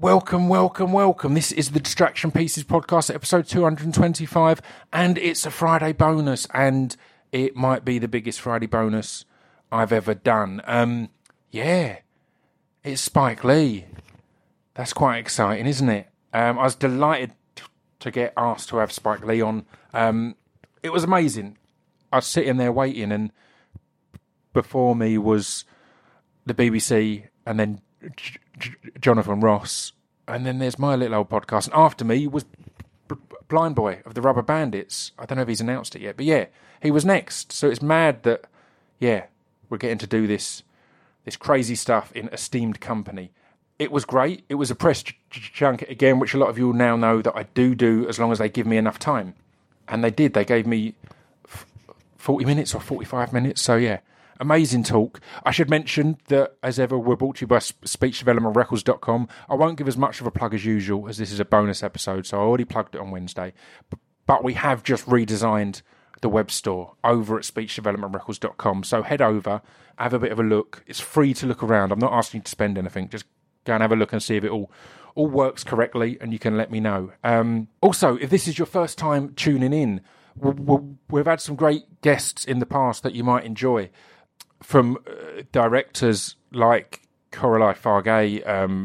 Welcome. This is the Distraction Pieces podcast, episode 225, and it's a Friday bonus, and it might be the biggest Friday bonus I've ever done. It's Spike Lee. That's quite exciting, isn't it? I was delighted to get asked to have Spike Lee on. It was amazing. I was sitting there waiting, and before me was the BBC, and then Jonathan Ross, and then there's my little old podcast, and after me was Blind Boy of the Rubber Bandits. I don't know if he's announced it yet, but yeah, he was next. So it's mad that we're getting to do this crazy stuff in esteemed company. It was great. It was a press junket again, which a lot of you will now know that I do as long as they give me enough time, and they did. They gave me 40 minutes or 45 minutes. So yeah. Amazing talk. I should mention that, as ever, we're brought to you by SpeechDevelopmentRecords.com. I won't give as much of a plug as usual, as this is a bonus episode, so I already plugged it on Wednesday. But we have just redesigned the web store over at SpeechDevelopmentRecords.com. So head over, have a bit of a look. It's free to look around. I'm not asking you to spend anything. Just go and have a look and see if it all works correctly, and you can let me know. Also, if this is your first time tuning in, we've had some great guests in the past that you might enjoy. From directors like Coralie Fargay,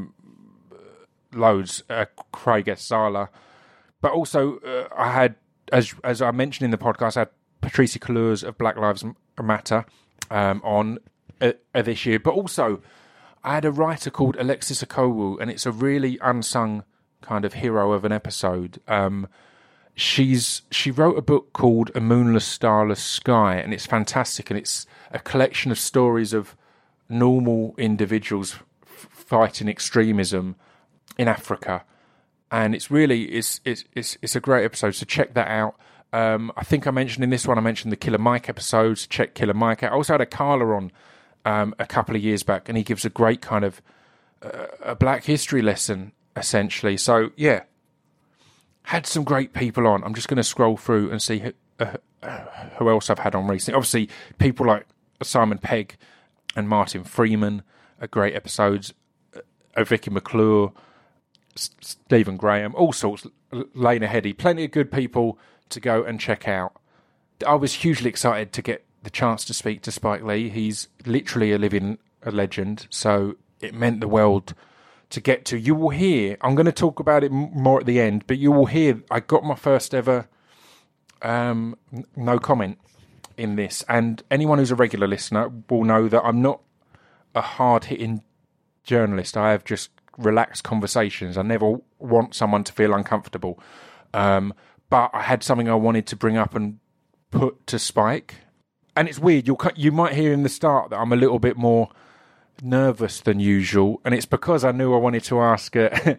loads, Craig S. Sala, but also I had, as I mentioned in the podcast, I had Patricia Kahlurs of Black Lives Matter on this year, but also I had a writer called Alexis Okowu, and it's a really unsung kind of hero of an episode. She wrote a book called A Moonless, Starless Sky, and it's fantastic, and it's a collection of stories of normal individuals fighting extremism in Africa, and it's a great episode, so check that out. I think I mentioned in this one, I mentioned the Killer Mike episodes. Check Killer Mike out. I also had a Carla on a couple of years back, and he gives a great kind of a Black history lesson, essentially. So yeah, had some great people on. I'm just going to scroll through and see who else I've had on recently. Obviously, people like Simon Pegg and Martin Freeman are great episodes. Vicky McClure, Stephen Graham, all sorts. Lena Headey, plenty of good people to go and check out. I was hugely excited to get the chance to speak to Spike Lee. He's literally a legend, so it meant the world to get to. You will hear, I'm going to talk about it more at the end, but you will hear I got my first ever no comment in this, and anyone who's a regular listener will know that I'm not a hard-hitting journalist. I have just relaxed conversations. I never want someone to feel uncomfortable, but I had something I wanted to bring up and put to Spike, and it's weird. You might hear in the start that I'm a little bit more nervous than usual, and it's because I knew I wanted to ask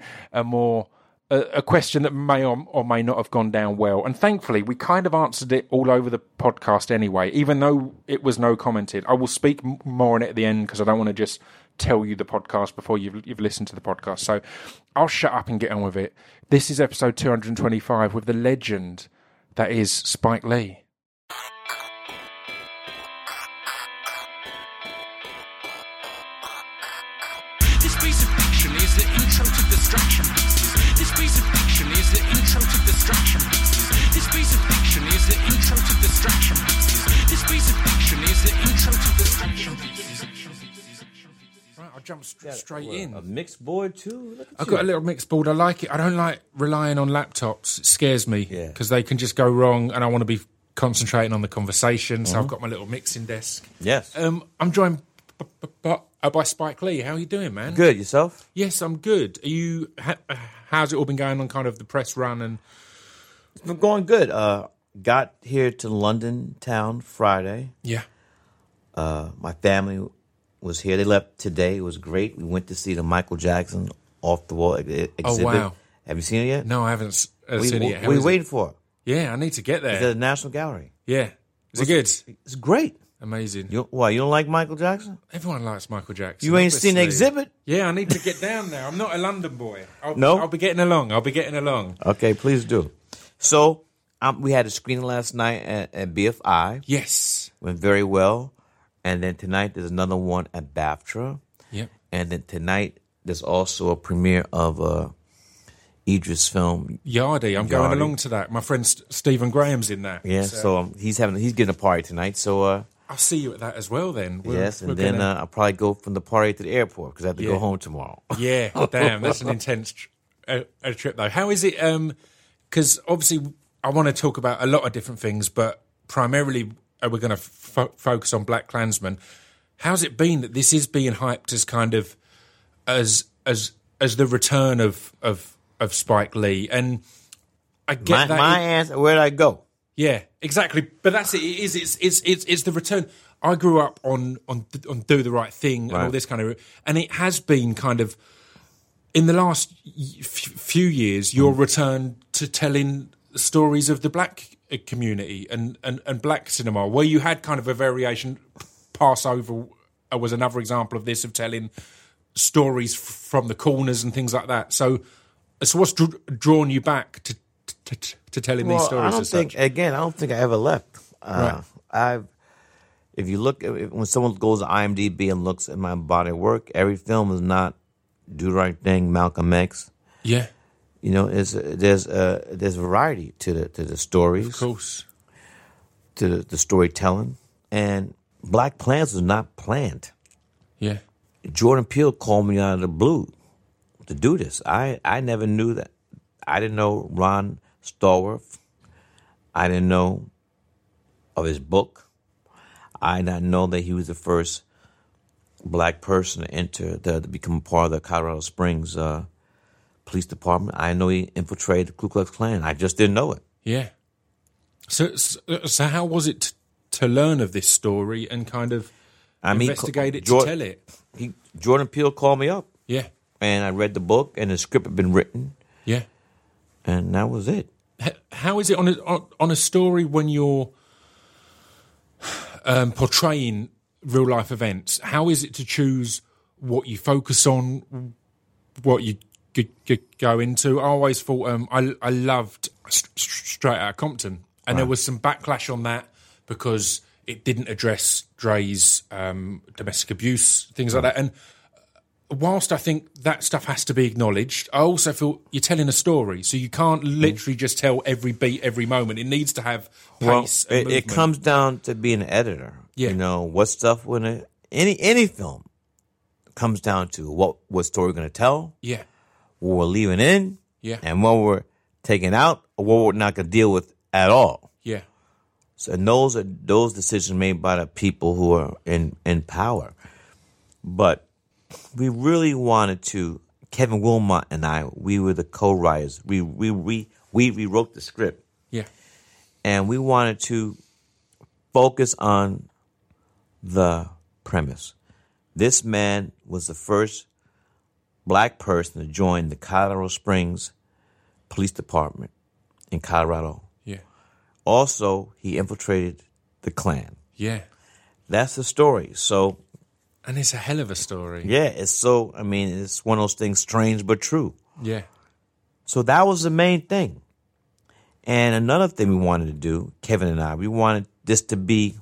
a question that may or may not have gone down well, and thankfully we kind of answered it all over the podcast anyway, even though it was no commented. I will speak more on it at the end because I don't want to just tell you the podcast before you've listened to the podcast, so I'll shut up and get on with it. This is episode 225 with the legend that is Spike Lee. This piece of fiction is the intro to Distraction Pieces. This piece of fiction is the intro to Distraction Pieces. This piece of fiction is the intro to Distraction Pieces. This piece of fiction is the intro to Distraction Pieces. Right, I'll jump straight in. A mixed board too? I've got a little mixed board. I like it. I don't like relying on laptops. It scares me because they can just go wrong, and I want to be concentrating on the conversation. So I've got my little mixing desk. Yes. I'm joined by Spike Lee. How are you doing, man? Good. Yourself? Yes, I'm good. Are you? How's it all been going on? Kind of the press run and. It's been going good. Got here to London town Friday. Yeah. My family was here. They left today. It was great. We went to see the Michael Jackson off the wall exhibit. Oh wow! Have you seen it yet? No, I haven't seen it yet. What are you waiting for? Yeah, I need to get there. It's at the National Gallery. Yeah. Is it good? It's great. Amazing. Why, you don't like Michael Jackson? Everyone likes Michael Jackson. You ain't seen the exhibit? Yeah, I need to get down there. I'm not a London boy. No? I'll be getting along. Okay, please do. So, we had a screening last night at BFI. Yes. Went very well. And then tonight there's another one at BAFTA. Yep. And then tonight there's also a premiere of Idris' film. Yardy. I'm going along to that. My friend Stephen Graham's in that. Yeah, so he's getting a party tonight. So I'll see you at that as well then. Then I'll probably go from the party to the airport because I have to go home tomorrow. Yeah, damn, that's an intense a trip though. How is it? Because obviously I want to talk about a lot of different things, but primarily we're going to focus on Black Klansman. How's it been that this is being hyped as kind of as the return of Spike Lee? And I get that my answer. Where'd I go? Yeah, exactly. But that's it. It's the return. I grew up on Do the Right Thing and all this kind of, and it has been kind of in the last few years your return to telling stories of the black community and black cinema, where you had kind of a variation. Passover was another example of this, of telling stories from the corners and things like that. So what's drawn you back to telling these stories? I don't think I ever left. If you look when someone goes to IMDb and looks at my body of work, every film is not Do the Right Thing, Malcolm X. Yeah, there's variety to the stories, of course, to the storytelling, and Black Plans was not planned. Yeah, Jordan Peele called me out of the blue to do this. I never knew that. I didn't know Ron Stallworth. I didn't know of his book. I did not know that he was the first black person to enter to become part of the Colorado Springs police department. I know he infiltrated the Ku Klux Klan. I just didn't know it. Yeah. So how was it to learn of this story and kind of investigate it to tell it? Jordan Peele called me up. Yeah. And I read the book, and the script had been written. Yeah. And that was it. How is it on a story when you're portraying real life events? How is it to choose what you focus on, what you go into? I always thought I loved Straight Outta Compton, and there was some backlash on that because it didn't address Dre's domestic abuse, things like that. And whilst I think that stuff has to be acknowledged, I also feel you're telling a story, so you can't literally just tell every beat, every moment. It needs to have pace. And it comes down to being an editor. Yeah. You know, what stuff when any film comes down to what story we're going to tell. Yeah. What we're leaving in. Yeah. And what we're taking out, or what we're not going to deal with at all. Yeah. So those are those decisions made by the people who are in power. But we really wanted to. Kevin Wilmot and I, we were the co-writers. We wrote the script. Yeah. And we wanted to focus on the premise. This man was the first black person to join the Colorado Springs Police Department in Colorado. Yeah. Also, he infiltrated the Klan. Yeah. That's the story. So. And it's a hell of a story. Yeah, it's one of those things, strange but true. Yeah. So that was the main thing. And another thing we wanted to do, Kevin and I, we wanted this to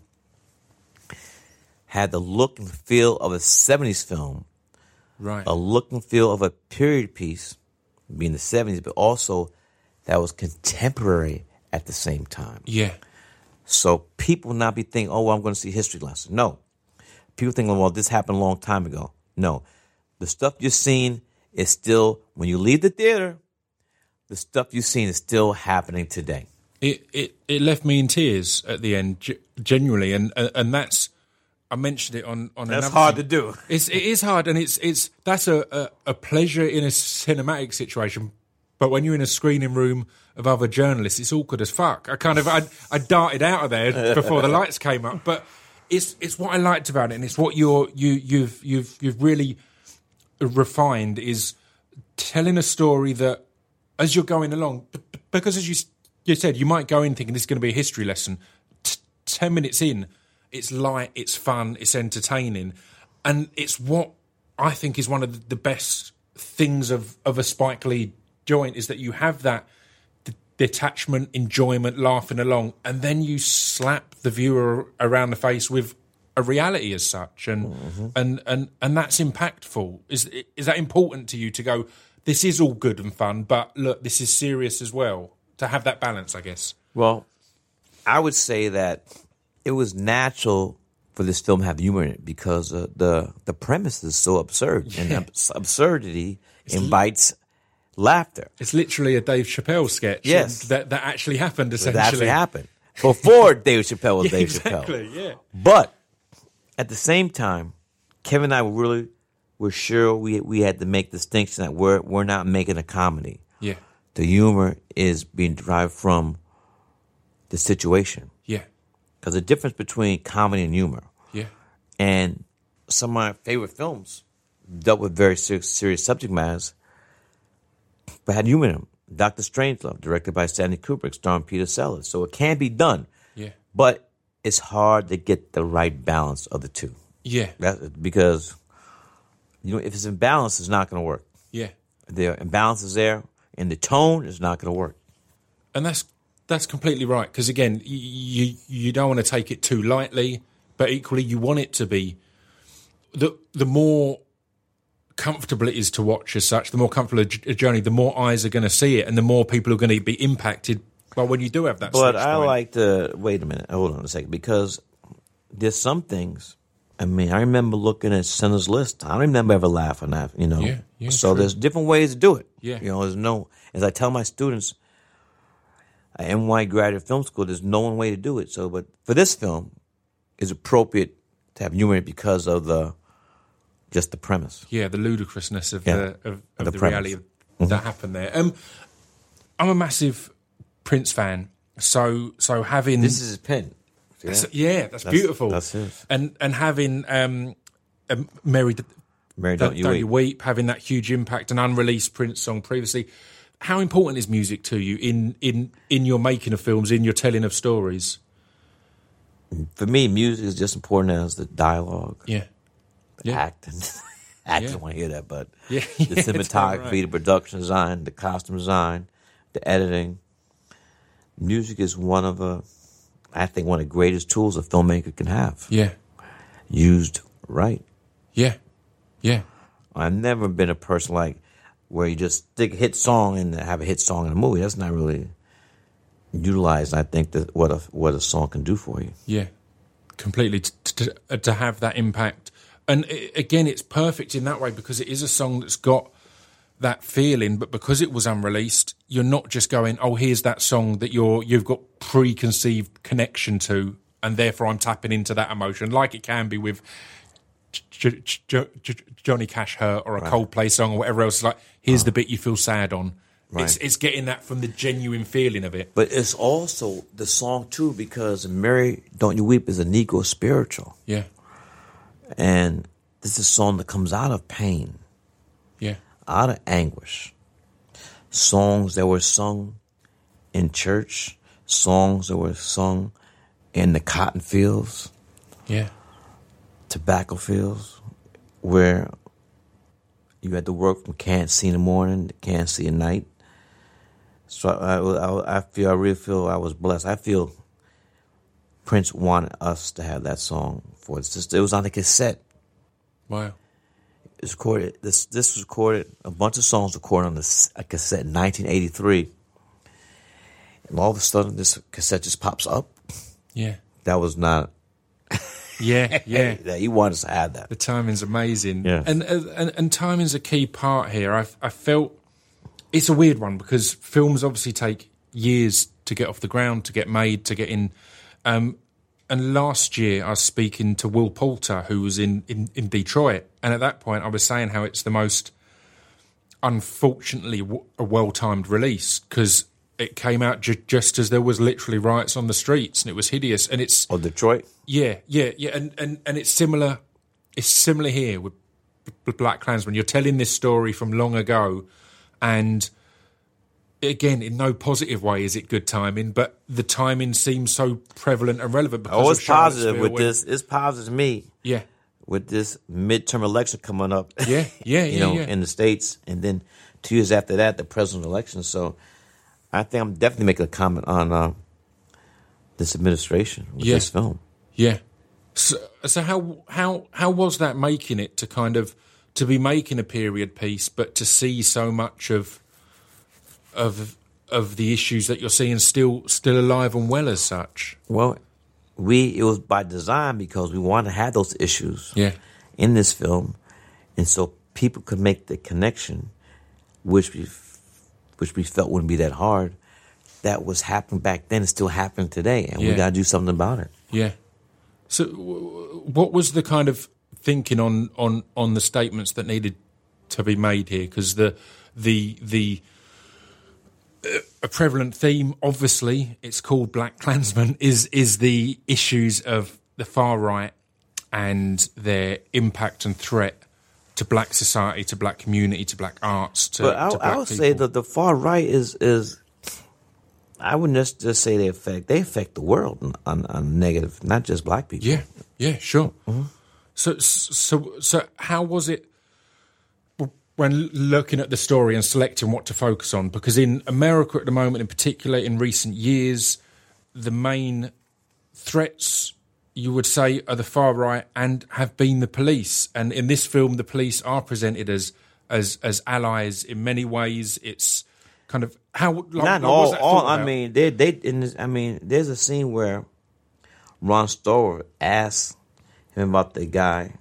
had the look and feel of a 70s film. Right. A look and feel of a period piece, being the 70s, but also that was contemporary at the same time. Yeah. So people not be thinking, oh, well, I'm going to see a history lesson. No. People think, well, this happened a long time ago. No. The stuff you're seeing is still, when you leave the theater, the stuff you've seen is still happening today. It left me in tears at the end, genuinely, and that's, I mentioned it on that's hard to do. It is hard, and that's a pleasure in a cinematic situation. But when you're in a screening room of other journalists, it's awkward as fuck. I darted out of there before the lights came up. But it's what I liked about it, and it's what you've really refined, is telling a story that as you're going along, because as you said, you might go in thinking this is going to be a history lesson. 10 minutes in, it's light, it's fun, it's entertaining, and it's what I think is one of the best things of a Spike Lee joint, is that you have that detachment, enjoyment, laughing along, and then you slap the viewer around the face with a reality as such, and that's impactful. Is that important to you to go? This is all good and fun, but look, this is serious as well. To have that balance, I guess. Well, I would say that it was natural for this film to have humor in it because the premise is so absurd, and absurdity invites laughter. It's literally a Dave Chappelle sketch. Yes, that actually happened. Essentially, that actually happened before Dave Chappelle was Dave exactly, Chappelle. Yeah, but at the same time, Kevin and I were sure we had to make the distinction that we're not making a comedy. Yeah, the humor is being derived from the situation. Yeah, because the difference between comedy and humor. Yeah, and some of my favorite films dealt with very serious subject matters, but had humor in them. Dr. Strangelove, directed by Stanley Kubrick, starring Peter Sellers. So it can be done. Yeah. But it's hard to get the right balance of the two. Yeah. Because, if it's in balance, it's not going to work. Yeah. The imbalance is there, and the tone is not going to work. And that's completely right. Because, again, you don't want to take it too lightly, but equally you want it to be the more comfortable it is to watch as such, the more comfortable a journey, the more eyes are going to see it, and the more people are going to be impacted by when you do have that. But I like to wait a minute, hold on a second, because there's some things. I mean, I remember looking at Schindler's List. I don't remember ever laughing at, Yeah, so true. there's different ways to do it. Yeah, there's no. As I tell my students at NY Graduate Film School, there's no one way to do it. So, but for this film, it's appropriate to have humor in it because of just the premise. Yeah, the ludicrousness of the the reality that happened there. I'm a massive Prince fan, so having this is his pen. That's beautiful. That's his. And having Mary Don't You Weep, having that huge impact, an unreleased Prince song previously. How important is music to you in your making of films, in your telling of stories? For me, music is just important as the dialogue. Yeah. Acting. I don't want to hear that, but the cinematography, right. the production design, the costume design, the editing. Music is one of the greatest tools a filmmaker can have. Yeah. Used right. Yeah. Yeah. I've never been a person where you just stick a hit song and have a hit song in a movie. That's not really utilized, I think, what a song can do for you. Yeah. Completely. To have that impact. And again, it's perfect in that way because it is a song that's got that feeling, but because it was unreleased, you're not just going, oh, here's that song that you've got preconceived connection to, and therefore I'm tapping into that emotion, like it can be with Johnny Cash Hurt or a Coldplay song or whatever else. It's like, here's the bit you feel sad on. Right. It's getting that from the genuine feeling of it. But it's also the song, too, because Mary Don't You Weep is a Negro spiritual. Yeah. And this is a song that comes out of pain. Yeah. Out of anguish. Songs that were sung in church. Songs that were sung in the cotton fields. Yeah. Tobacco fields. Where you had to work from can't see in the morning to can't see at night. So I really feel I was blessed. I feel Prince wanted us to have that song for it. It was on the cassette. Wow. It's recorded. This was recorded. A bunch of songs recorded on a cassette in 1983, and all of a sudden, this cassette just pops up. Yeah. That was not. Yeah. He wanted us to have that. The timing's amazing. Yeah. And timing's a key part here. I felt it's a weird one because films obviously take years to get off the ground, to get made, to get in. And last year I was speaking to Will Poulter, who was in Detroit. And at that point I was saying how it's the most, unfortunately, a well-timed release because it came out just as there was literally riots on the streets and it was hideous. And it's... Oh, Detroit? Yeah. And it's similar. It's similar here with Black Klansman. You're telling this story from long ago and... Again, in no positive way is it good timing, but the timing seems so prevalent and relevant because it's positive with this. It's positive to me. Yeah. With this midterm election coming up. Yeah. In the States. And then 2 years after that, the presidential election. So I think I'm definitely making a comment on this administration with this film. Yeah. So how was that making it to kind of to be making a period piece, but to see so much of the issues that you're seeing still alive and well as such? Well, it was by design because we wanted to have those issues in this film, and so people could make the connection, which we felt wouldn't be that hard. That was happening back then. It's still happening today, and we got to do something about it. Yeah. So, what was the kind of thinking on the statements that needed to be made here? Because the a prevalent theme, obviously, it's called Black Klansman, is the issues of the far right and their impact and threat to black society, to black community, to black arts. To I would people. say that the far right is I wouldn't just say they affect the world on negative, not just black people. Yeah, sure. Mm-hmm. So how was it when looking at the story and selecting what to focus on? Because in America at the moment, in particular, in recent years, the main threats, you would say, are the far right and have been the police. And in this film, the police are presented as allies in many ways. It's kind of how like, not all. I mean, there's a scene where Ron Stower asks him about the guy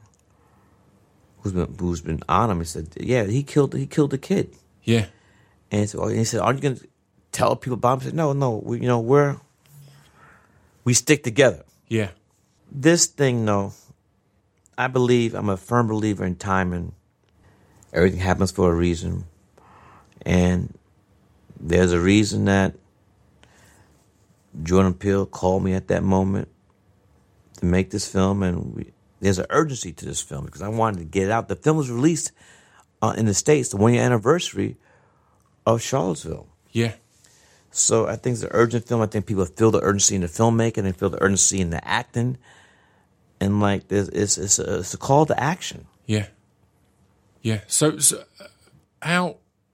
who's been on him. He said, "Yeah, he killed the kid." Yeah, and he said, "Are you going to tell people about him?" He said, "No, we stick together." Yeah. This thing, though, I'm a firm believer in timing. Everything happens for a reason, and there's a reason that Jordan Peele called me at that moment to make this film, and there's an urgency to this film because I wanted to get it out. The film was released in the States, the 1-year anniversary of Charlottesville. Yeah. So I think it's an urgent film. I think people feel the urgency in the filmmaking, they feel the urgency in the acting, and like it's a call to action. Yeah. Yeah. So how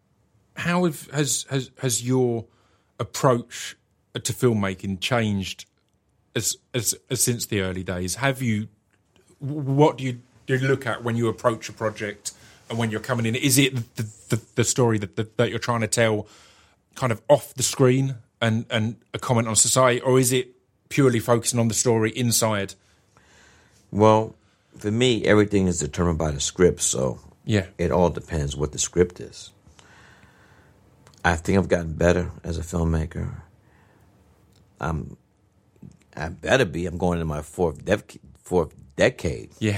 has your approach to filmmaking changed as since the early days? What do you look at when you approach a project and when you're coming in? Is it the story that you're trying to tell kind of off the screen and a comment on society, or is it purely focusing on the story inside? Well, for me, everything is determined by the script, so it all depends what the script is. I think I've gotten better as a filmmaker. I better be. I'm going into my fourth decade. Yeah.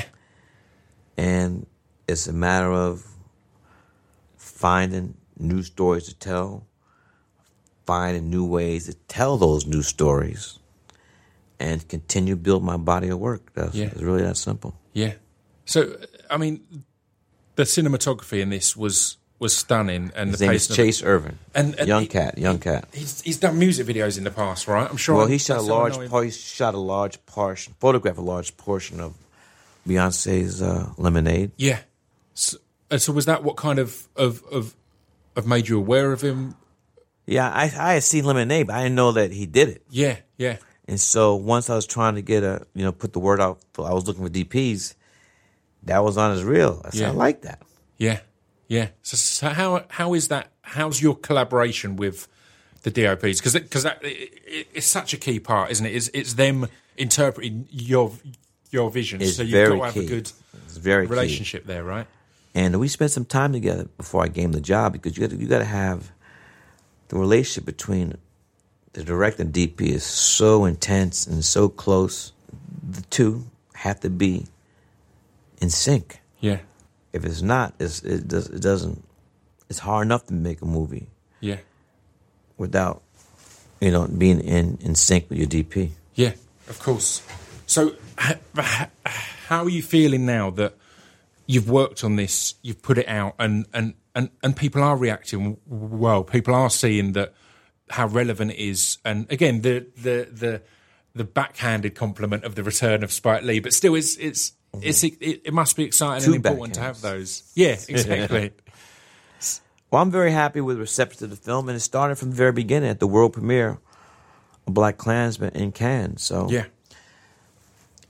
And it's a matter of finding new stories to tell, finding new ways to tell those new stories, and continue to build my body of work. It's really that simple. Yeah. So, I mean, the cinematography in this was stunning, and his name is Chase Irvin, and young cat. He's done music videos in the past, right? I'm sure. Well, he photographed a large portion of Beyonce's Lemonade. Yeah. So was that what kind of made you aware of him? Yeah, I had seen Lemonade, but I didn't know that he did it. Yeah. And so once I was trying to get put the word out, I was looking for DPs. That was on his reel. I said, I like that. Yeah. So how is that? How's your collaboration with the DOPs? Because it's such a key part, isn't it? It's them interpreting your vision. It's so you've very got to have key. a good relationship key. there, right? And we spent some time together before I gave him the job because you got to have the relationship between the director and DP is so intense and so close. The two have to be in sync. Yeah. If it's not, it doesn't. It's hard enough to make a movie. Yeah. Without, being in sync with your DP. Yeah, of course. So, how are you feeling now that you've worked on this, you've put it out, and people are reacting well? People are seeing that how relevant it is, and again, the backhanded compliment of the return of Spike Lee, but still, it must be exciting and important to have those. Yeah, exactly. Well, I'm very happy with the reception to the film, and it started from the very beginning at the world premiere of Black Klansman in Cannes. So yeah,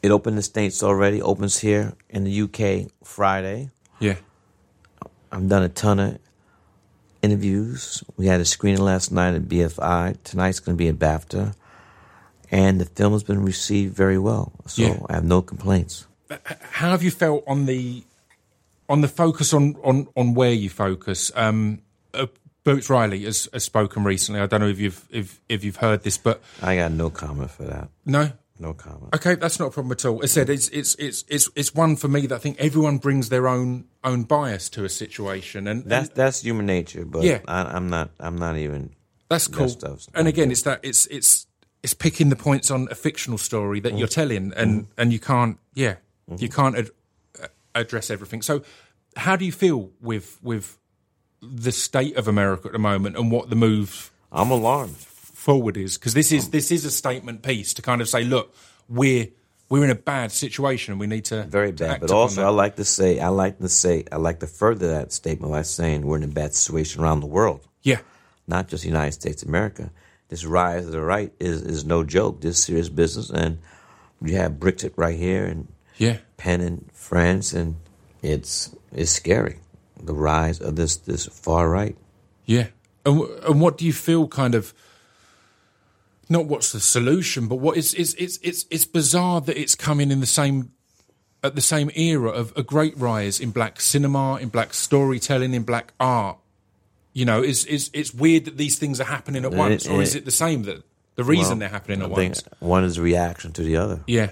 It opened in the States already. Opens here in the UK Friday. Yeah. I've done a ton of interviews. We had a screening last night at BFI. Tonight's going to be at BAFTA. And the film has been received very well. So I have no complaints. How have you felt on the focus on where you focus? Boots Riley has spoken recently. I don't know if you've heard this, but I got no comment for that. No comment. Okay, that's not a problem at all. I said it's one for me that I think everyone brings their own bias to a situation, and that's human nature. But yeah. I'm not even. That's cool. And again, it's picking the points on a fictional story that you're telling, and you can't you can't address everything. So, how do you feel with the state of America at the moment and what the move? I'm alarmed. Forward is because this is a statement piece to kind of say, look, we're in a bad situation. We need to very bad. But also, I like to further that statement by saying we're in a bad situation around the world. Yeah, not just the United States of America. This rise of the right is no joke. This is serious business, and you have Brexit right here, and Penn in France, and it's scary. The rise of this far right. Yeah, and what do you feel kind of? Not what's the solution, but what is it's bizarre that it's coming in at the same era of a great rise in black cinema, in black storytelling, in black art. You know, it's weird that these things are happening at once, or is it the same that the reason they're happening at once? One is a reaction to the other. Yeah.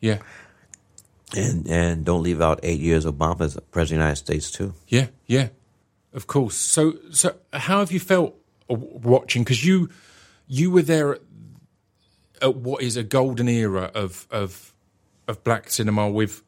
And don't leave out 8 years of Obama as president of the United States too. Yeah, of course. So how have you felt watching? Because you were there at what is a golden era of black cinema, with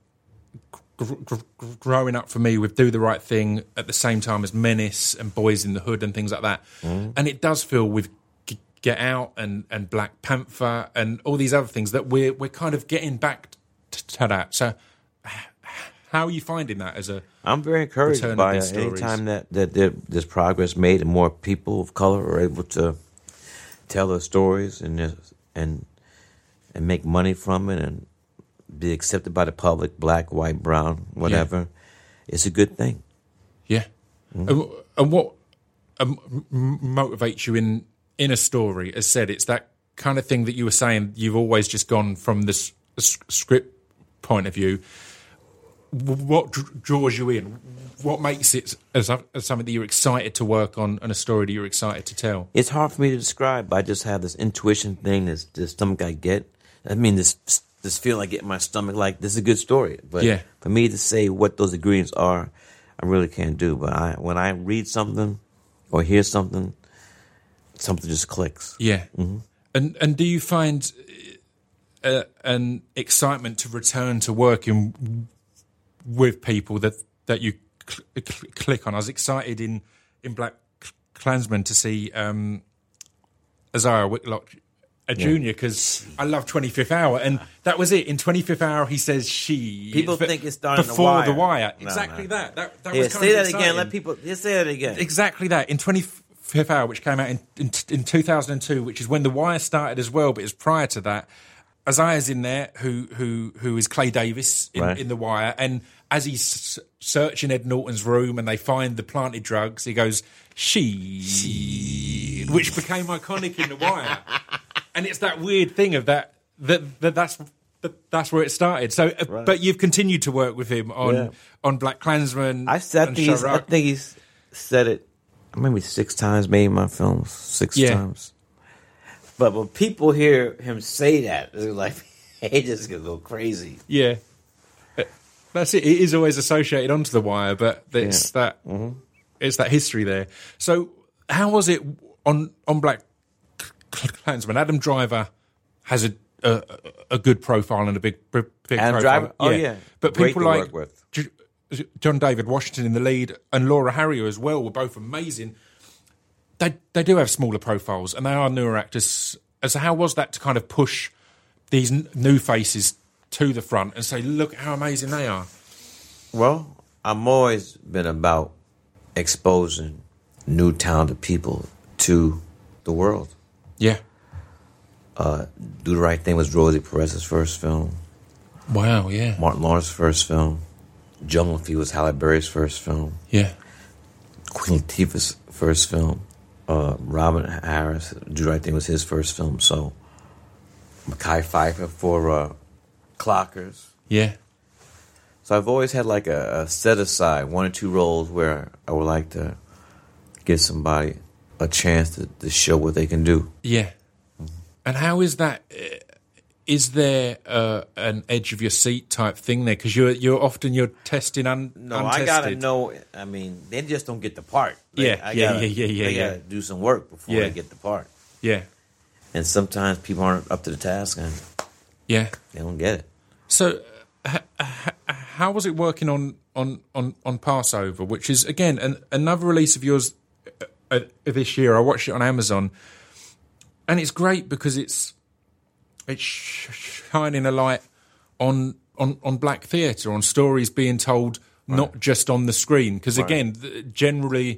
growing up for me with Do the Right Thing at the same time as Menace and Boys in the Hood and things like that. And it does feel with Get Out and Black Panther and all these other things that we're kind of getting back to that. So how are you finding that as a I'm very encouraged by any time that there's progress made and more people of color are able to tell their stories and make money from it and be accepted by the public, black, white, brown, whatever. It's a good thing. Yeah. And what motivates you in a story? As said, it's that kind of thing that you were saying. You've always just gone from this script point of view. What draws you in? What makes it as something that you're excited to work on and a story that you're excited to tell? It's hard for me to describe. I just have this intuition thing, this stomach I get. I mean, this feeling I get in my stomach, like this is a good story. But for me to say what those ingredients are, I really can't do. But when I read something or hear something just clicks. Yeah. Mm-hmm. And do you find an excitement to return to working with people that you click on? I was excited in Black Klansman to see Isaiah Whitlock Jr. because I love 25th Hour, and that was it. In 25th Hour, he says she. People think it's starting before The Wire. Exactly that. That was kind say of that again. Let people say that again. Exactly that. In 25th Hour, which came out in 2002, which is when The Wire started as well, but it was prior to that. Isaiah's in there, who is Clay Davis in The Wire, and as he's searching Ed Norton's room and they find the planted drugs, he goes, she, which became iconic in The Wire. And it's that weird thing of that's where it started. So, but you've continued to work with him on Black Klansman. I think he's said it maybe 6 times, maybe in my films, 6 times. But when people hear him say that, they're like, they just gonna go crazy. Yeah, that's it. It is always associated onto The Wire, but it's that history there. So, how was it on Black Klansman? Adam Driver has a good profile and a big Adam profile. Driver? Oh, yeah. But great people like John David Washington in the lead and Laura Harrier as well were both amazing. They do have smaller profiles and they are newer actors. So how was that to kind of push these new faces to the front and say, look how amazing they are? Well, I've always been about exposing new talented people to the world. Yeah. Do the Right Thing was Rosie Perez's first film. Wow, yeah. Martin Lawrence's first film. Jungle Fever was Halle Berry's first film. Yeah. Queen Latifah's first film. Robin Harris, Do the Right Thing was his first film. So, Mekhi Phifer for Clockers. Yeah. So I've always had like a set aside 1 or 2 roles where I would like to give somebody a chance to show what they can do. Yeah. And how is that? Is there an edge of your seat type thing there? Because you're often testing untested. I gotta know. I mean, they just don't get the part. They They gotta do some work before they get the part. Yeah. And sometimes people aren't up to the task and Yeah. they don't get it. So, how was it working on Passover, which is again another release of yours this year? I watched it on Amazon, and it's great because it's shining a light on black theatre, on stories being told not just on the screen. Because again, generally,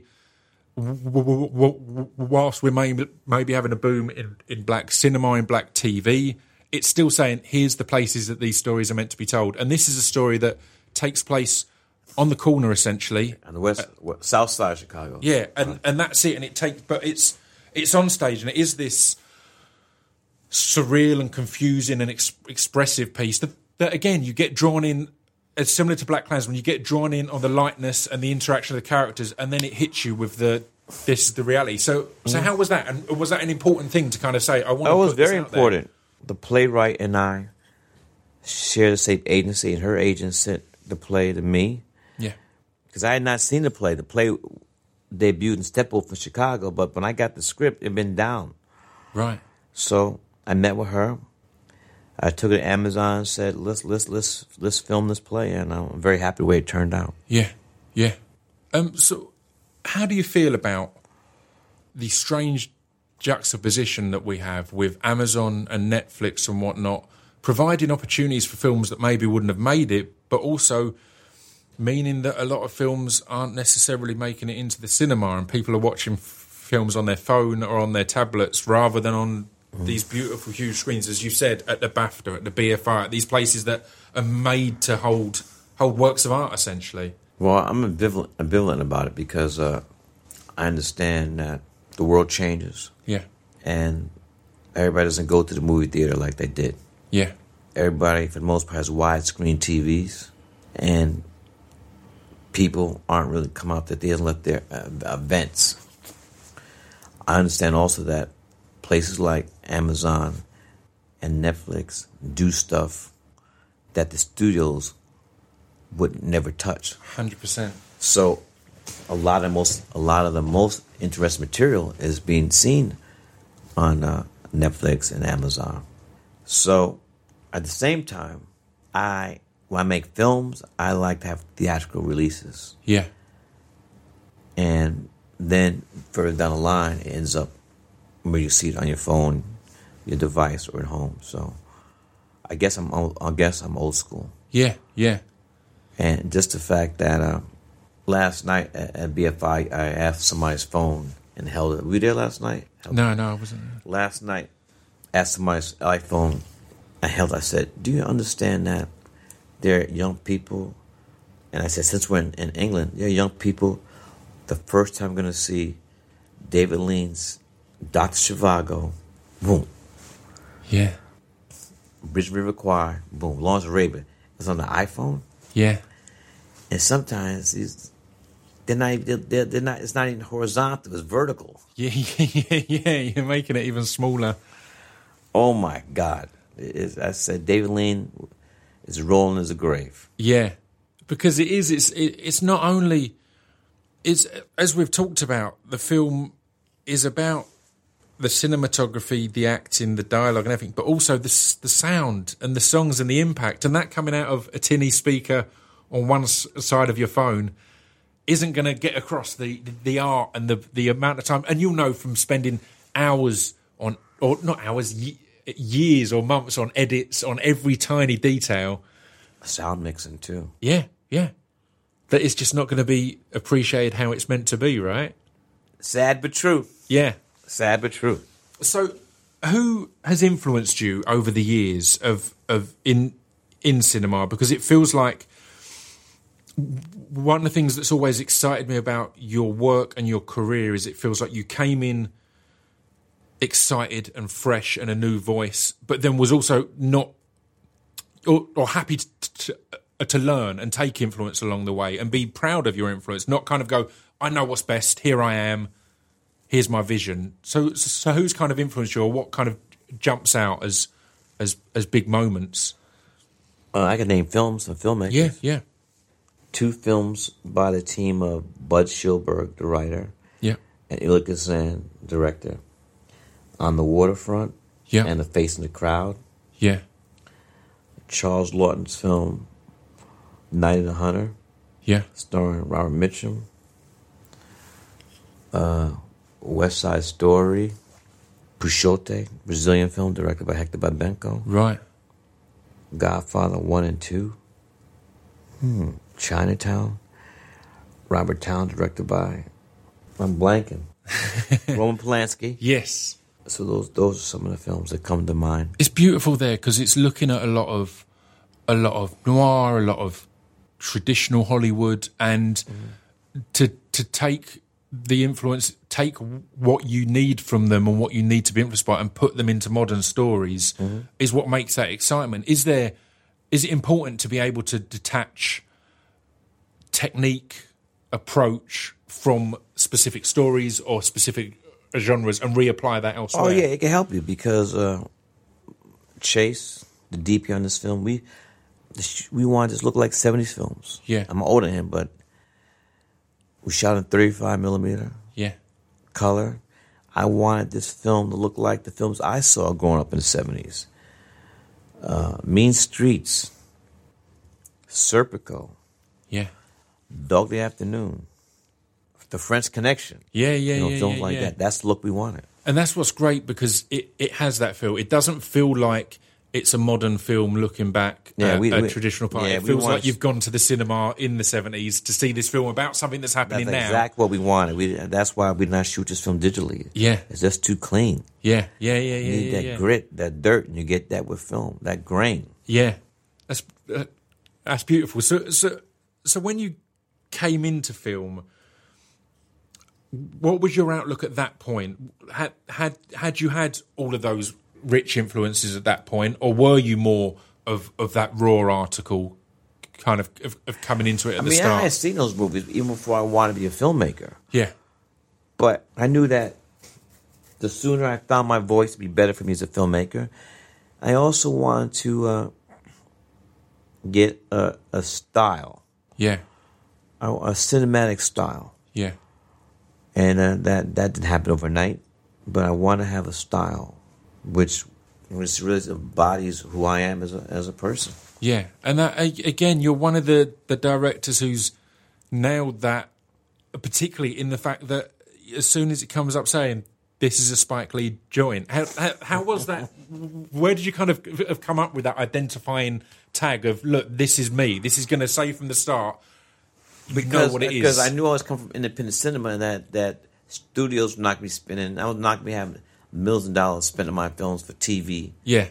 whilst we maybe having a boom in black cinema, in black TV, it's still saying here's the places that these stories are meant to be told. And this is a story that takes place on the corner, essentially, on the south side of Chicago. Yeah, and that's it. And it's on stage, and it is this surreal and confusing and expressive piece that again you get drawn in. It's similar to BlacKkKlansman. You get drawn in on the lightness and the interaction of the characters, and then it hits you with this is the reality. So how was that? And was that an important thing to kind of say? I want. That was very important. The playwright and I shared the same agency, and her agent sent the play to me. Yeah, because I had not seen the play. The play debuted in Steppenwolf in Chicago, but when I got the script, it had been down. Right. So I met with her. I took it to Amazon and said, let's film this play, and I'm very happy the way it turned out. Yeah, yeah. So how do you feel about the strange juxtaposition that we have with Amazon and Netflix and whatnot, providing opportunities for films that maybe wouldn't have made it, but also meaning that a lot of films aren't necessarily making it into the cinema, and people are watching films on their phone or on their tablets rather than on these beautiful, huge screens, as you said, at the BAFTA, at the BFI, at these places that are made to hold works of art, essentially. Well, I'm ambivalent about it because I understand that the world changes. Yeah. And everybody doesn't go to the movie theater like they did. Yeah. Everybody, for the most part, has widescreen TVs, and people aren't really come out to theaters unless they're events. I understand also that places like Amazon and Netflix do stuff that the studios would never touch. 100%. So a lot of the most interesting material is being seen on Netflix and Amazon. So at the same time, when I make films, I like to have theatrical releases. Yeah. And then further down the line, it ends up where you see it on your phone, your device, or at home. So I guess I'm old school. Yeah, yeah. And just the fact that last night at BFI, I asked somebody's phone and held it. Were you there last night? No, I wasn't. Last night, asked somebody's iPhone, I held it. I said, do you understand that there are young people? And I said, since we're in England, there are young people, the first time going to see David Lean's Dr. Zhivago, boom. Yeah. Bridge River Choir, boom. Lawrence Arabia. It's on the iPhone. Yeah. And sometimes it's not even horizontal, it's vertical. Yeah, you're making it even smaller. Oh my God. I said David Lean is rolling as a grave. Yeah. Because it's not only, as we've talked about, the film is about the cinematography, the acting, the dialogue and everything, but also the sound and the songs and the impact. And that coming out of a tinny speaker on one side of your phone isn't going to get across the art and the amount of time. And you'll know from spending hours on, or not hours, years or months on edits on every tiny detail. Sound mixing too. Yeah, yeah. That it's just not going to be appreciated how it's meant to be, right? Sad but true. Yeah. Sad but true. So, who has influenced you over the years in in cinema, because it feels like one of the things that's always excited me about your work and your career is it feels like you came in excited and fresh and a new voice, but then was also not or happy to learn and take influence along the way and be proud of your influence, not kind of go, I know what's best, here I am, here's my vision. So who's kind of influenced you, or what kind of jumps out as big moments? I can name films and filmmakers. Yeah. 2 films by the team of Bud Schilberg, the writer, and Ilka Zan, director. On the Waterfront, and The Face in the Crowd. Yeah. Charles Lawton's film, Night of the Hunter. Yeah. Starring Robert Mitchum. West Side Story. Puxote, Brazilian film directed by Hector Babenco. Right. Godfather 1 and 2. Chinatown. Robert Towne, directed by, I'm blanking, Roman Polanski. Yes. So those are some of the films that come to mind. It's beautiful there because it's looking at a lot of noir, a lot of traditional Hollywood, and to take the influence, take what you need from them and what you need to be influenced by, and put them into modern stories is what makes that excitement. Is it important to be able to detach technique, approach from specific stories or specific genres and reapply that elsewhere? Oh yeah, it can help you because Chase, the DP on this film, we wanted this to look like 70s films. Yeah. I'm older than him, but we shot in 35 millimeter. Yeah. Color. I wanted this film to look like the films I saw growing up in the 70s. Mean Streets, Serpico, Yeah. Dog Day Afternoon, The French Connection. Yeah. Films like that. That's the look we wanted. And that's what's great because it has that feel. It doesn't feel like it's a modern film looking back at a traditional part. Yeah, it feels like you've gone to the cinema in the 70s to see this film about something that's happening That's now. exactly what we wanted. That's why we did not shoot this film digitally. Yeah. It's just too clean. Yeah. You need that grit, that dirt, and you get that with film, that grain. Yeah. That's beautiful. So when you came into film, what was your outlook at that point? Had you had all of those rich influences at that point, or were you more of that raw article kind of coming into it at the start? I had seen those movies even before I wanted to be a filmmaker. Yeah. But I knew that the sooner I found my voice to be better for me as a filmmaker, I also wanted to get a style. Yeah. A cinematic style. Yeah. And that didn't happen overnight, but I want to have a style which really embodies who I am as a person. Yeah, and that again, you're one of the directors who's nailed that, particularly in the fact that as soon as it comes up saying this is a Spike Lee joint, how was that? Where did you kind of have come up with that identifying tag of, look, this is me. This is going to say from the start. Know what it is. Because I knew I was coming from independent cinema, and that studios were not going to be spending. I was not going to be having millions of dollars spent on my films for TV,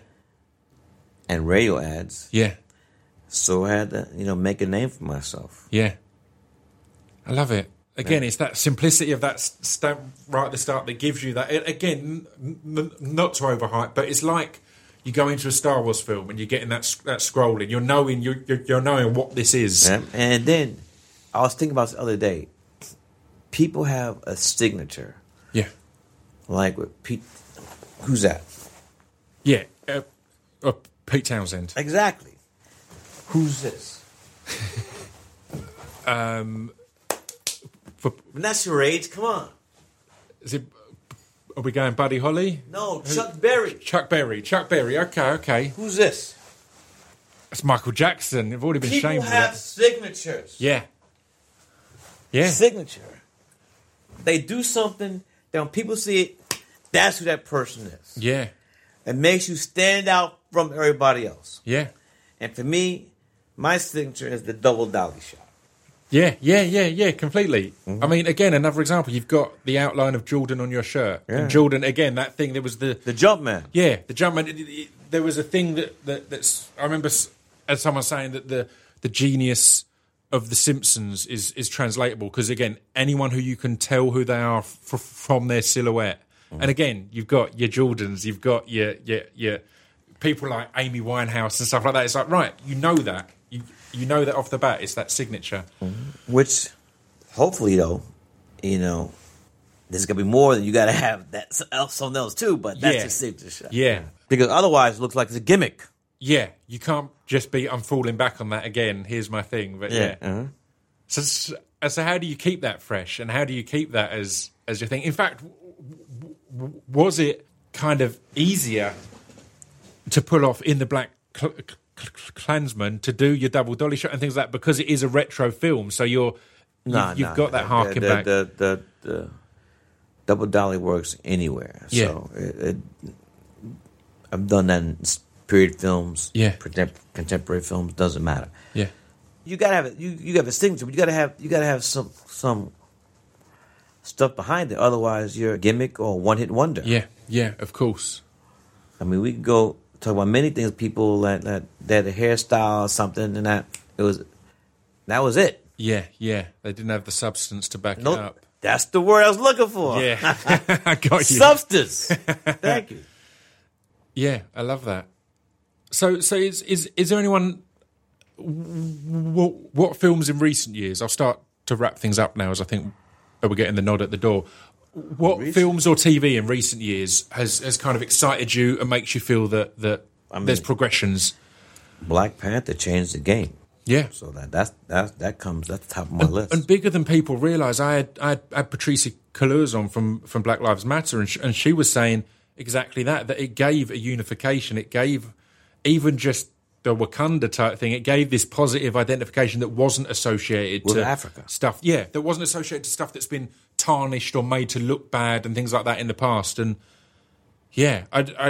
and radio ads. Yeah. So I had to, make a name for myself. Yeah. I love it. Again, it's that simplicity of that stamp right at the start that gives you that. Again, not to overhype, but it's like you go into a Star Wars film and you're getting that scrolling. You're knowing what this is. Yeah. And then I was thinking about this the other day. People have a signature. Yeah. Like with Pete. Who's that? Yeah. Pete Townsend. Exactly. Who's this? That's your age. Come on. Are we going Buddy Holly? No, Chuck Berry. Chuck Berry. Okay. Who's this? It's Michael Jackson. I've already been shamed for that. People have signatures. Yeah. Signature. They do something that when people see it, that's who that person is. Yeah. It makes you stand out from everybody else. Yeah. And for me, my signature is the double dolly shot. Yeah, completely. Mm-hmm. I mean, again, another example. You've got the outline of Jordan on your shirt. Yeah. And Jordan, again, that thing, there was the Jumpman. Yeah, the Jumpman. There was a thing that's... I remember as someone saying that the genius of The Simpsons is translatable, because again, anyone who you can tell who they are from their silhouette, and again, you've got your Jordans, you've got your people like Amy Winehouse and stuff like that. It's like, right, you know that off the bat, it's that signature. Which, hopefully, though, there's gonna be more. You got to have that something else too. But that's a signature. Yeah, because otherwise, it looks like it's a gimmick. Yeah, you can't just be, I'm falling back on that again, here's my thing. But yeah. Uh-huh. So how do you keep that fresh, and how do you keep that as your thing? In fact, was it kind of easier to pull off in the Black Klansman to do your double dolly shot and things like that, because it is a retro film, so you've got that harking back. The double dolly works anywhere. Yeah. So I've done that in period films, contemporary films, doesn't matter. Yeah, you gotta have it. You have a signature, but you gotta have some stuff behind it. Otherwise, you're a gimmick or one hit wonder. Yeah, of course. I mean, we could go talk about many things. People that had a hairstyle or something, and that was it. Yeah, they didn't have the substance to back it up. That's the word I was looking for. Yeah, I got you. Substance. Thank you. Yeah, I love that. So is there anyone? What films in recent years? I'll start to wrap things up now, as I think we're getting the nod at the door. What films or TV in recent years has kind of excited you and makes you feel that there's progressions? Black Panther changed the game. Yeah. So that comes at the top of my list. And bigger than people realise. I had Patricia Kaluuya on from Black Lives Matter, and she was saying exactly that it gave a unification. It gave even just the Wakanda type thing. It gave this positive identification that wasn't associated with to Africa stuff. Yeah, that wasn't associated to stuff that's been tarnished or made to look bad and things like that in the past. And yeah,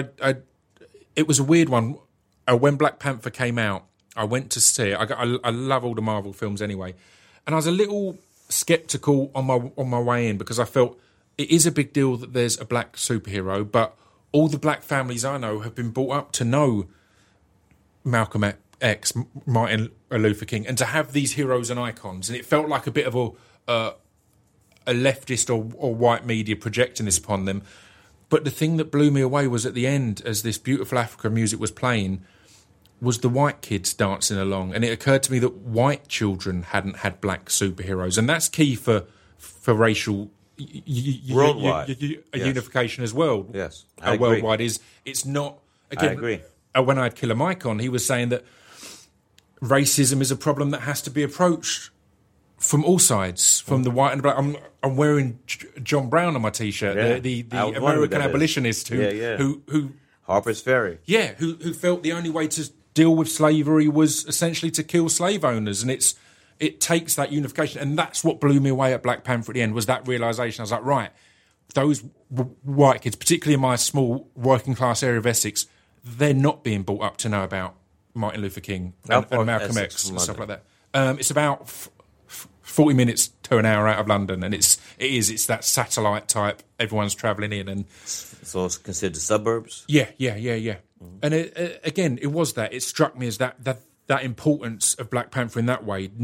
it was a weird one. When Black Panther came out, I went to see it. I love all the Marvel films anyway, and I was a little skeptical on my way in, because I felt it is a big deal that there's a black superhero, but all the black families I know have been brought up to know Malcolm X, Martin Luther King, and to have these heroes and icons, and it felt like a bit of a leftist or white media projecting this upon them. But the thing that blew me away was at the end, as this beautiful African music was playing, was the white kids dancing along, and it occurred to me that white children hadn't had black superheroes, and that's key for racial worldwide unification as well. Yes, I agree. Worldwide it's not. Again, I agree. When I had Killer Mike on, he was saying that racism is a problem that has to be approached from all sides, from the white and the black. I'm wearing John Brown on my T-shirt, the American abolitionist who Harper's Ferry. Yeah, who felt the only way to deal with slavery was essentially to kill slave owners, and it takes that unification, and that's what blew me away at Black Panther at the end, was that realisation. I was like, right, those white kids, particularly in my small working class area of Essex, they're not being brought up to know about Martin Luther King and Malcolm X and stuff like that. It's about 40 minutes to an hour out of London, and it's that satellite type. Everyone's travelling in, and so it's considered the suburbs. Yeah. Mm-hmm. And it was that. It struck me as that importance of Black Panther in that way.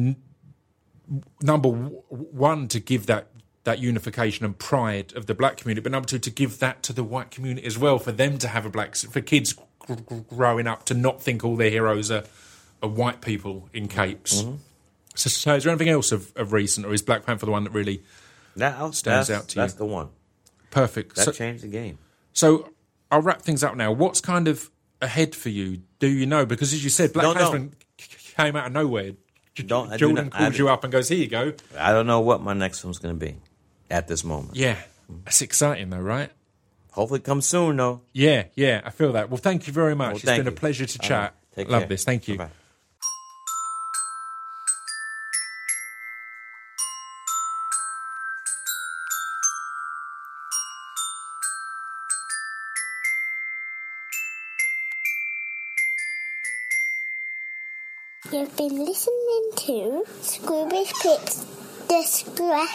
Number one, to give that unification and pride of the black community, but number two, to give that to the white community as well, for them to have for kids growing up to not think all their heroes are white people in capes. Mm-hmm. So is there anything else of recent, or is Black Panther the one that really stands out to you? That's the one. Perfect. That changed the game. So I'll wrap things up now. What's kind of ahead for you? Do you know? Because as you said, Black Panther came out of nowhere. Jordan calls you up and goes, here you go. I don't know what my next film's going to be at this moment. Yeah. That's exciting though, right? Hopefully it comes soon, though. Yeah, I feel that. Well, thank you very much. It's been a pleasure to chat. Love this. Thank you. Bye-bye. You've been listening to Scroobius Pip's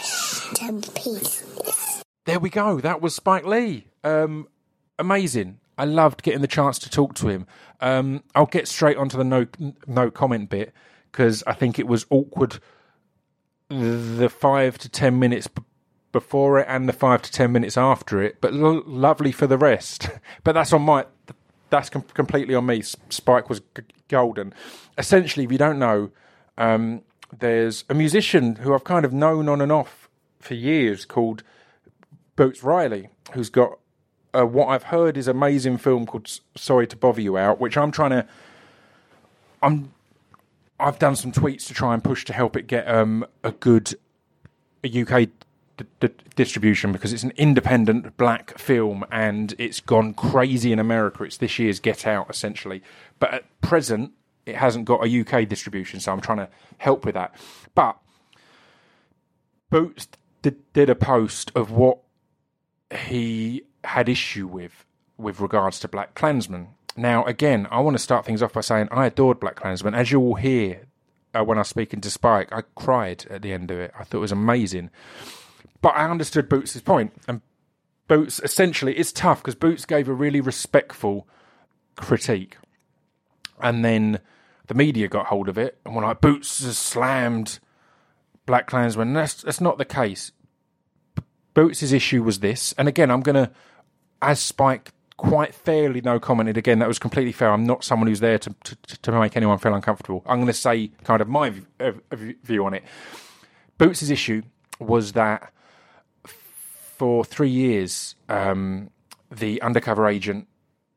Discretion Pieces. There we go. That was Spike Lee. Amazing. I loved getting the chance to talk to him. I'll get straight onto the no comment bit, because I think it was awkward the 5 to 10 minutes before it and the 5 to 10 minutes after it, but lovely for the rest. But that's completely on me. Spike was golden. Essentially, if you don't know, there's a musician who I've kind of known on and off for years called Boots Riley, who's got what I've heard is an amazing film called Sorry to Bother You out, which I've done some tweets to try and push to help it get a good UK distribution, because it's an independent black film and it's gone crazy in America. It's this year's Get Out, essentially. But at present, it hasn't got a UK distribution, so I'm trying to help with that. But Boots did a post of what he had issue with regards to Black Klansman. Now, again, I want to start things off by saying I adored Black Klansman. As you will hear when I was speaking to Spike, I cried at the end of it. I thought it was amazing. But I understood Boots' point. And Boots, essentially, it's tough because Boots gave a really respectful critique. And then the media got hold of it and were like, Boots has slammed Black Klansman. And that's not the case. Boots' issue was this. And again, I'm going to, as Spike quite fairly commented, again, that was completely fair. I'm not someone who's there to make anyone feel uncomfortable. I'm going to say kind of my view on it. Boots' issue was that for 3 years, the undercover agent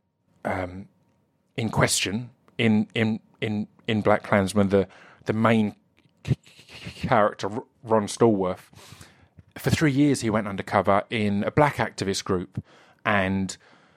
in question in Black Klansman, the main character, Ron Stallworth, for 3 years he went undercover in a black activist group, and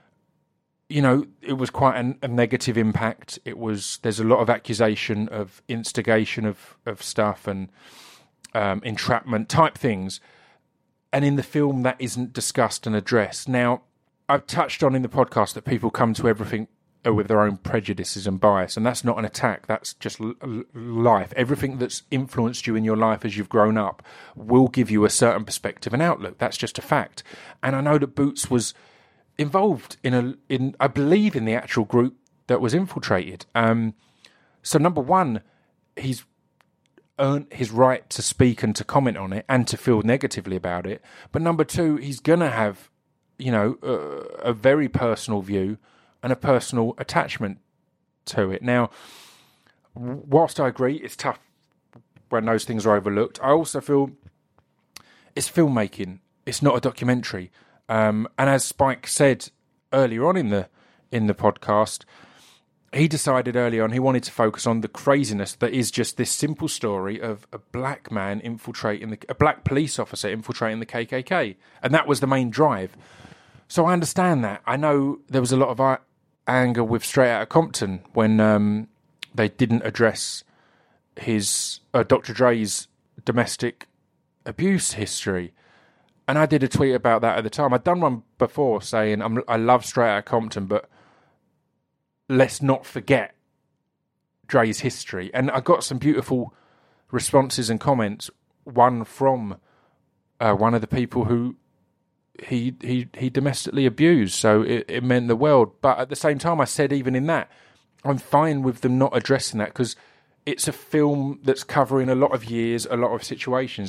it was quite a negative impact. There's a lot of accusation of instigation of stuff and entrapment type things. And in the film, that isn't discussed and addressed. Now, I've touched on in the podcast that people come to everything with their own prejudices and bias, and that's not an attack. That's just life. Everything that's influenced you in your life as you've grown up will give you a certain perspective and outlook. That's just a fact. And I know that Boots was involved in I believe in the actual group that was infiltrated. So number one, he's earned his right to speak and to comment on it and to feel negatively about it. But number two, he's gonna have a very personal view and a personal attachment to it. Now, whilst I agree it's tough when those things are overlooked, I also feel it's filmmaking. It's not a documentary. And as Spike said earlier on in the podcast, he decided early on he wanted to focus on the craziness that is just this simple story of a black man a black police officer infiltrating the KKK. And that was the main drive. So I understand that. I know there was a lot of anger with Straight Outta Compton when they didn't address his Dr. Dre's domestic abuse history. And I did a tweet about that at the time. I'd done one before saying I love Straight Outta Compton, but let's not forget Dre's history. And I got some beautiful responses and comments. One from one of the people who he domestically abused, so it meant the world. But at the same time, I said even in that, I'm fine with them not addressing that because it's a film that's covering a lot of years, a lot of situations.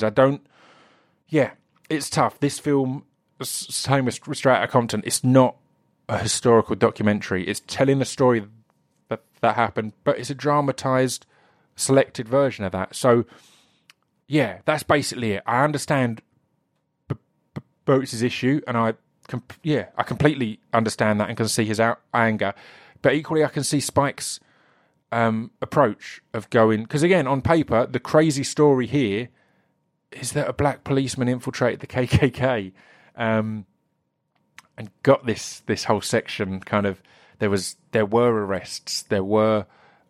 It's tough. This film, same with Straight Outta Compton, it's not a historical documentary. It's telling the story that happened, but it's a dramatised, selected version of that. So, yeah, that's basically it. I understand Boots' issue, and I completely understand that and can see his anger. But equally, I can see Spike's approach of going... Because again, on paper, the crazy story here is that a black policeman infiltrated the KKK and got this whole section kind of... There were arrests, there were...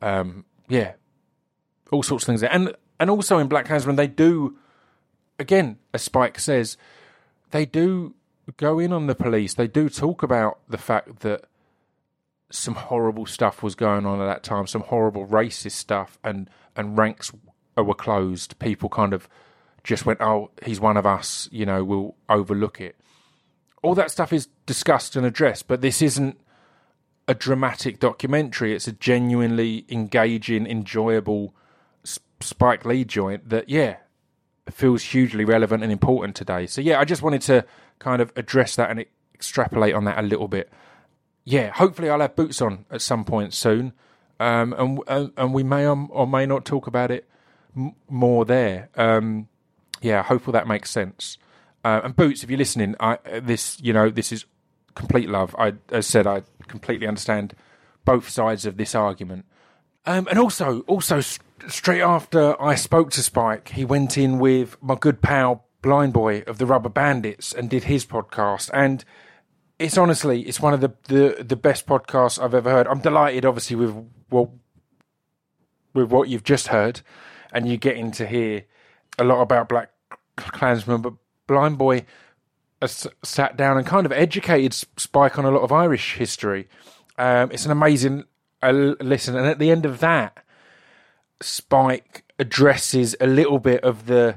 all sorts of things there. And also in Black Klansman, they do... Again, as Spike says... They do go in on the police. They do talk about the fact that some horrible stuff was going on at that time, some horrible racist stuff, and ranks were closed. People kind of just went, oh, he's one of us, we'll overlook it. All that stuff is discussed and addressed, but this isn't a dramatic documentary. It's a genuinely engaging, enjoyable Spike Lee joint that, feels hugely relevant and important today. So, I just wanted to kind of address that and extrapolate on that a little bit. Hopefully I'll have Boots on at some point soon. And we may or may not talk about it more there. Hopefully that makes sense. And Boots, if you're listening, this is complete love. As said, I completely understand both sides of this argument. And also straight after I spoke to Spike, he went in with my good pal Blind Boy of the Rubber Bandits and did his podcast. And it's one of the best podcasts I've ever heard. I'm delighted, obviously, with what you've just heard, and you're getting to hear a lot about Black Klansman. But Blind Boy has sat down and kind of educated Spike on a lot of Irish history. It's an amazing listen, and at the end of that, Spike addresses a little bit of the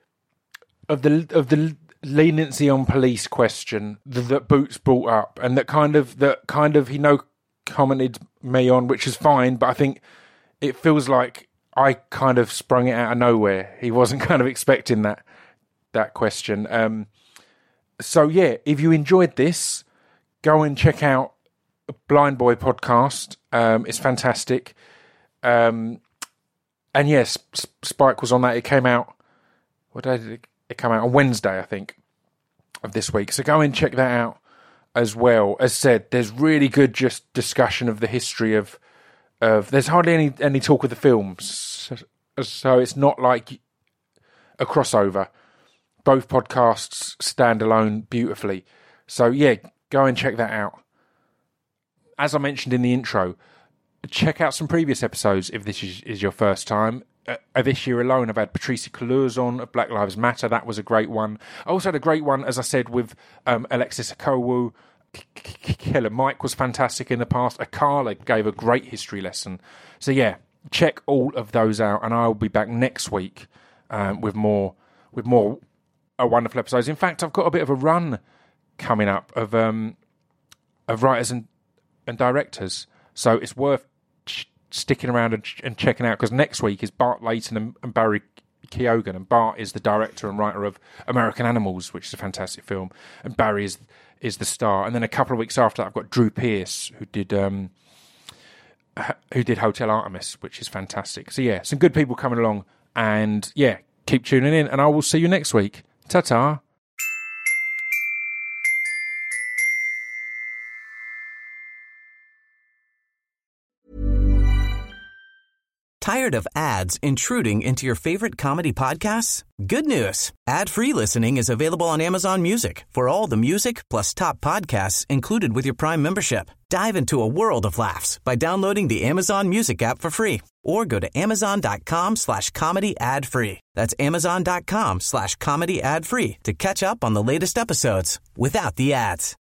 leniency on police question that Boots brought up, and that kind of he commented me on, which is fine, but I think it feels like I kind of sprung it out of nowhere. He wasn't kind of expecting that question. So if you enjoyed this, go and check out Blind Boy podcast. It's fantastic. And yes, Spike was on that. It came out, what day did it come out? On Wednesday, I think, of this week. So go and check that out as well. As said, there's really good just discussion of the history of there's hardly any talk of the films. So it's not like a crossover. Both podcasts stand alone beautifully. So go and check that out. As I mentioned in the intro, check out some previous episodes if this is your first time. This year alone, I've had Patricia Kaluuya on of Black Lives Matter. That was a great one. I also had a great one, as I said, with Alexis Okowu. Killer Mike was fantastic in the past. Akala gave a great history lesson. So check all of those out, and I'll be back next week with more wonderful episodes. In fact, I've got a bit of a run coming up of writers and directors, so it's worth sticking around and checking out, because next week is Bart Layton and Barry Keoghan, and Bart is the director and writer of American Animals, which is a fantastic film, and Barry is the star. And then a couple of weeks after that, I've got Drew Pearce, who did Hotel Artemis, which is fantastic. So some good people coming along, and keep tuning in, and I will see you next week. Ta-ta. Tired of ads intruding into your favorite comedy podcasts? Good news. Ad-free listening is available on Amazon Music for all the music plus top podcasts included with your Prime membership. Dive into a world of laughs by downloading the Amazon Music app for free, or go to amazon.com/comedy ad-free. That's amazon.com/comedy ad-free to catch up on the latest episodes without the ads.